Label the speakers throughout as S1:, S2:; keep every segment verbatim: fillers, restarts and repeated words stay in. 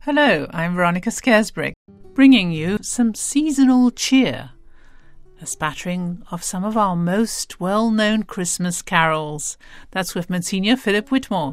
S1: Hello, I'm Veronica Scaresbrick, bringing you some seasonal cheer, a spattering of some of our most well-known Christmas carols. That's with Monsignor Philip Whitmore.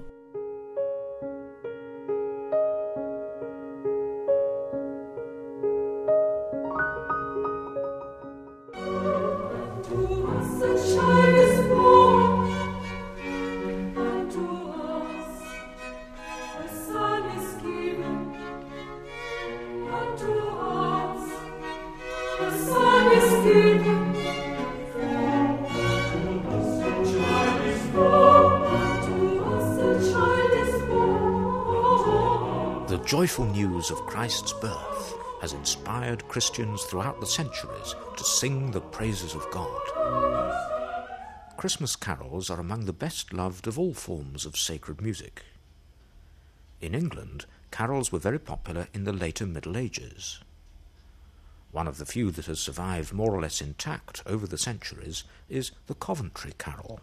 S2: The joyful news of Christ's birth has inspired Christians throughout the centuries to sing the praises of God. Christmas carols are among the best loved of all forms of sacred music. In England, carols were very popular in the later Middle Ages. One of the few that has survived more or less intact over the centuries is the Coventry Carol.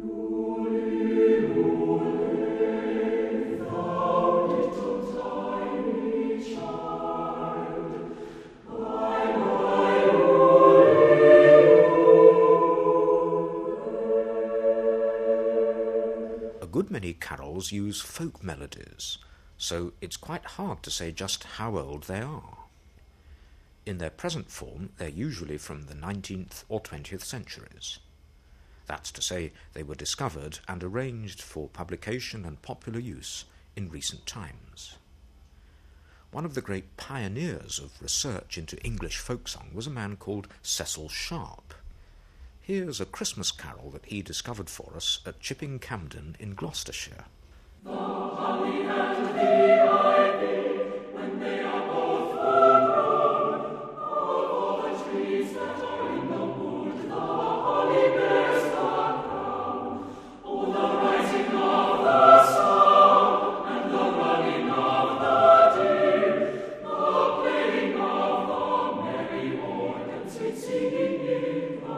S2: A good many carols use folk melodies, so it's quite hard to say just how old they are. In their present form, they're usually from the nineteenth or twentieth centuries. That's to say, they were discovered and arranged for publication and popular use in recent times. One of the great pioneers of research into English folk song was a man called Cecil Sharp. Here's a Christmas carol that he discovered for us at Chipping Campden in Gloucestershire.
S3: The honey and the ivy, when they are both full grown, all the trees that are in the wood, the holly bears the crown. Oh, the rising of the sun, and the running of the deer, the playing of the merry organs, its singing in the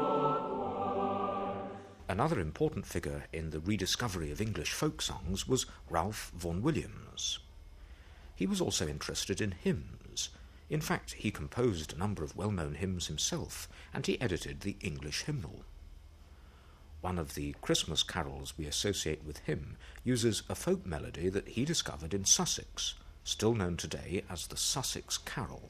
S2: Another important figure in the rediscovery of English folk songs was Ralph Vaughan Williams. He was also interested in hymns. In fact, he composed a number of well-known hymns himself, and he edited the English hymnal. One of the Christmas carols we associate with him uses a folk melody that he discovered in Sussex, still known today as the Sussex Carol.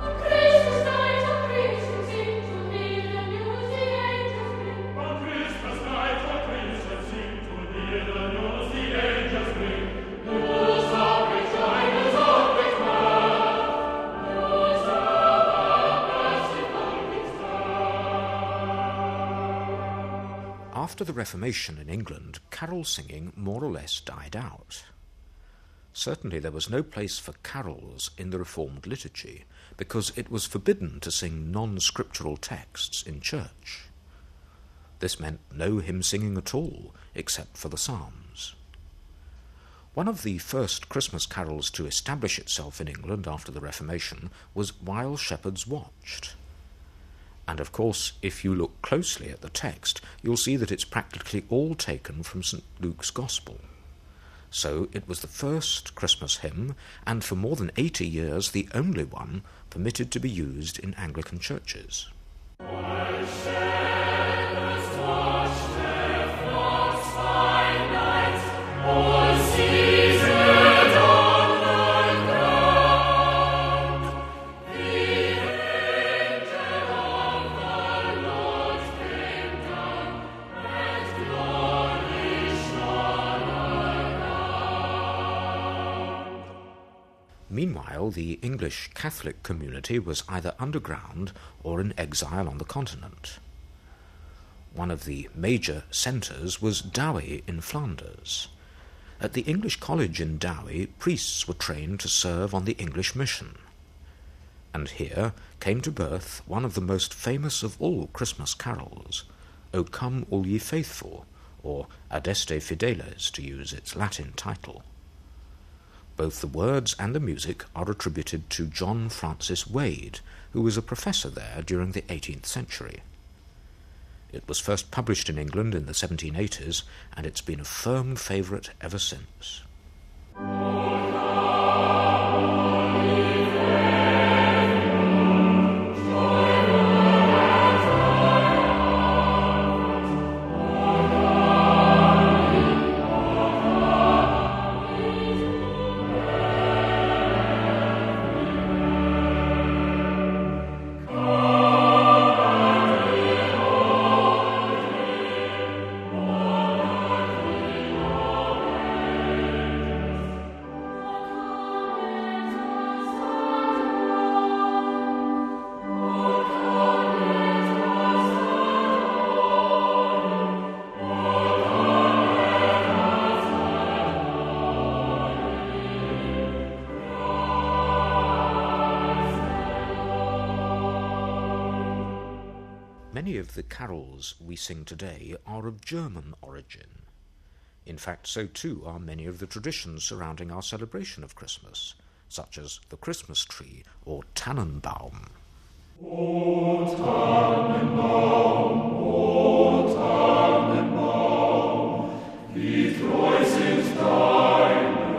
S2: After the Reformation in England, carol singing more or less died out. Certainly there was no place for carols in the Reformed liturgy, because it was forbidden to sing non-scriptural texts in church. This meant no hymn singing at all, except for the Psalms. One of the first Christmas carols to establish itself in England after the Reformation was While Shepherds Watched. And of course, if you look closely at the text, you'll see that it's practically all taken from Saint Luke's Gospel. So it was the first Christmas hymn, and for more than eighty years the only one permitted to be used in Anglican churches.
S3: While shepherds watched their flocks by night, all seated on the ground, the angel of the Lord came down, and glory shone around.
S2: Meanwhile, the English Catholic community was either underground or in exile on the continent. One of the major centres was Douai in Flanders. At the English College in Douai, priests were trained to serve on the English mission. And here came to birth one of the most famous of all Christmas carols, O Come All Ye Faithful, or Adeste Fideles, to use its Latin title. Both the words and the music are attributed to John Francis Wade, who was a professor there during the eighteenth century. It was first published in England in the seventeen eighties, and it's been a firm favourite ever since.
S3: Oh,
S2: Many of the carols we sing today are of German origin. In fact, so too are many of the traditions surrounding our celebration of Christmas, such as the Christmas tree or Tannenbaum.
S3: O Tannenbaum, O Tannenbaum, wie treu sind deine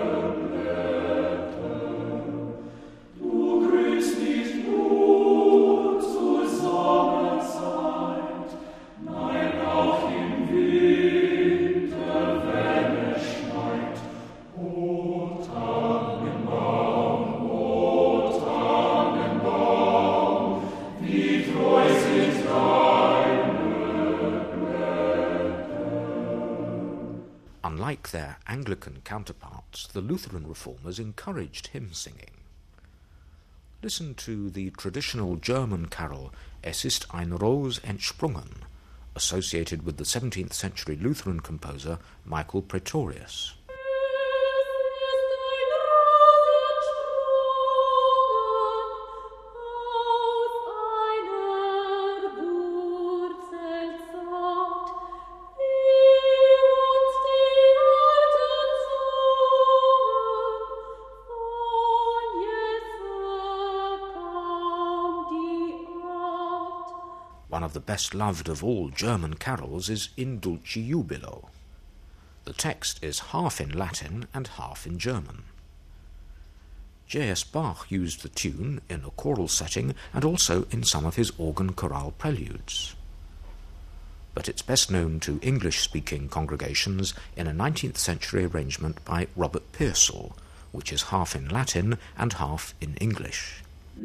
S3: Blätter. Du grünst nicht nur zur Sommerzeit, nein, auch im Winter, wenn es schneit. O Tannenbaum, O Tannenbaum, wie treu sind deine Blätter.
S2: Unlike their Anglican counterparts, the Lutheran reformers encouraged hymn singing. Listen to the traditional German carol Es ist ein Ros entsprungen, associated with the seventeenth century Lutheran composer Michael Praetorius. One of the best-loved of all German carols is In Dulci Jubilo. The text is half in Latin and half in German. J S Bach used the tune in a choral setting and also in some of his organ chorale preludes. But it's best known to English-speaking congregations in a nineteenth century arrangement by Robert Purcell, which is half in Latin and half in English.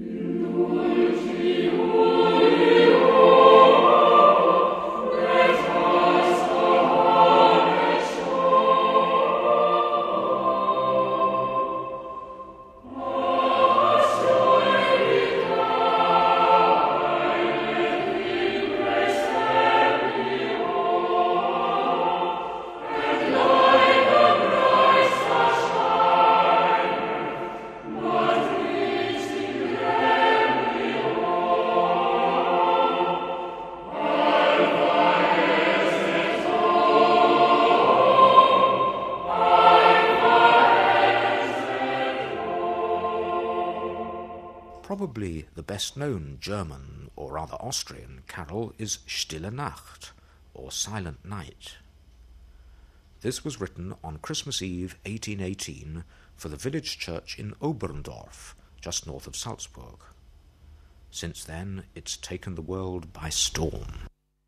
S2: Probably the best-known German, or rather Austrian, carol is Stille Nacht, or Silent Night. This was written on Christmas Eve eighteen eighteen for the village church in Oberndorf, just north of Salzburg. Since then, it's taken the world by storm.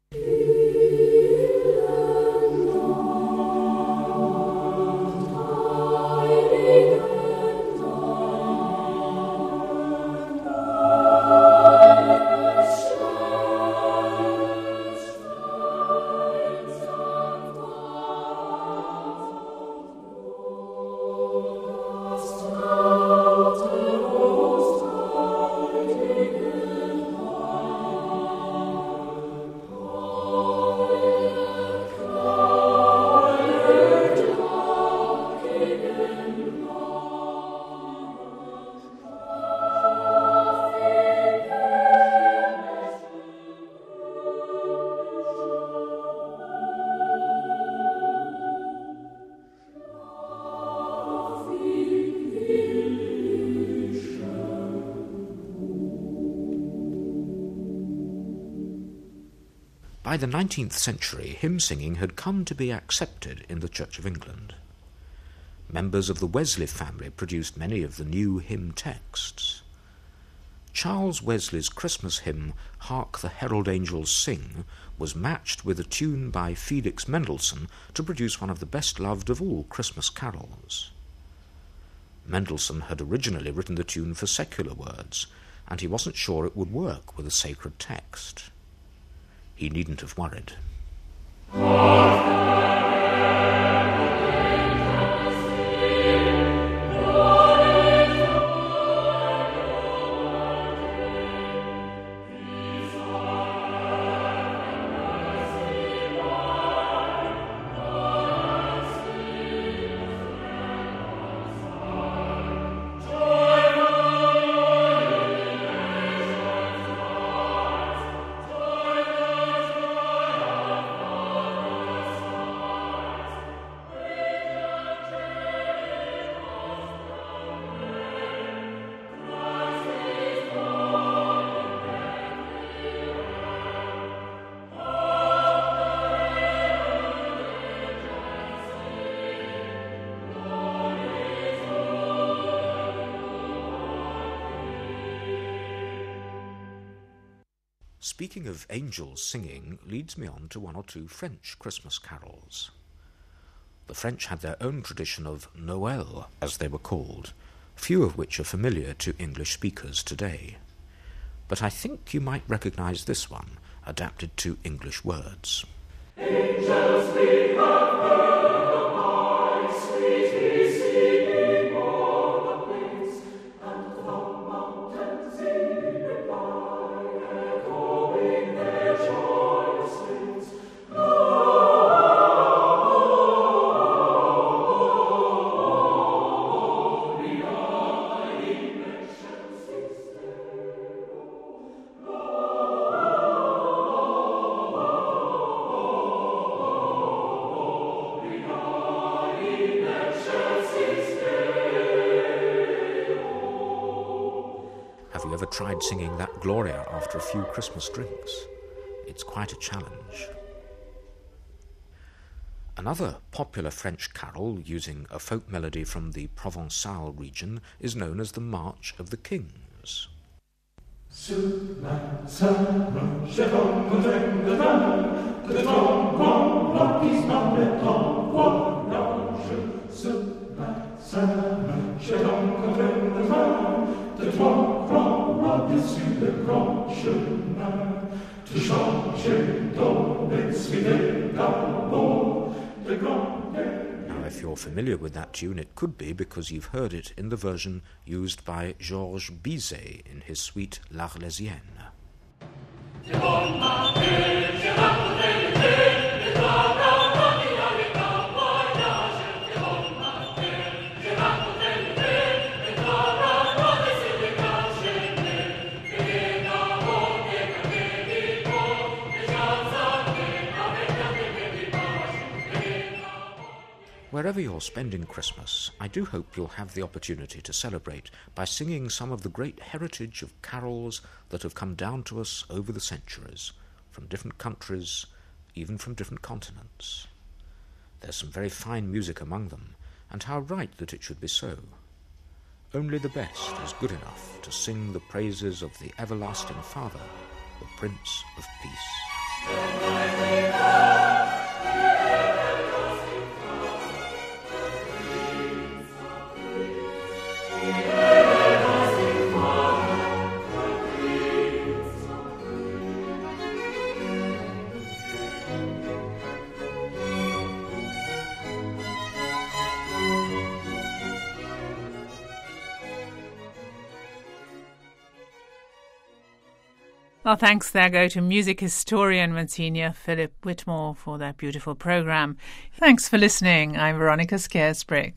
S2: By the nineteenth century, hymn singing had come to be accepted in the Church of England. Members of the Wesley family produced many of the new hymn texts. Charles Wesley's Christmas hymn, Hark the Herald Angels Sing, was matched with a tune by Felix Mendelssohn to produce one of the best-loved of all Christmas carols. Mendelssohn had originally written the tune for secular words, and he wasn't sure it would work with a sacred text. He needn't have worried.
S3: Joy
S2: Speaking of angels singing leads me on to one or two French Christmas carols. The French had their own tradition of Noël, as they were called, few of which are familiar to English speakers today. But I think you might recognise this one, adapted to English words.
S3: Angels we have heard of high, sweetly singing o'er the plains, and from mountains in reply, echoing their joyous strains.
S2: Have you ever tried singing that Gloria after a few Christmas drinks? It's quite a challenge. Another popular French carol using a folk melody from the Provençal region is known as the March of the Kings.
S3: Sous la serre, je tombe de dame, que ton grand blanquise dans le temps voyage. Sous la serre, je tombe de dame, de ton grand roi dessus le grand chemin. Tu changes ton essuie galop, de grand air.
S2: Now, if you're familiar with that tune, it could be because you've heard it in the version used by Georges Bizet in his suite L'Arlésienne. Wherever you're spending Christmas, I do hope you'll have the opportunity to celebrate by singing some of the great heritage of carols that have come down to us over the centuries, from different countries, even from different continents. There's some very fine music among them, and how right that it should be so. Only the best is good enough to sing the praises of the everlasting Father, the Prince of Peace.
S1: Well, thanks there go to music historian Monsignor Philip Whitmore for that beautiful programme. Thanks for listening. I'm Veronica Scaresbrick.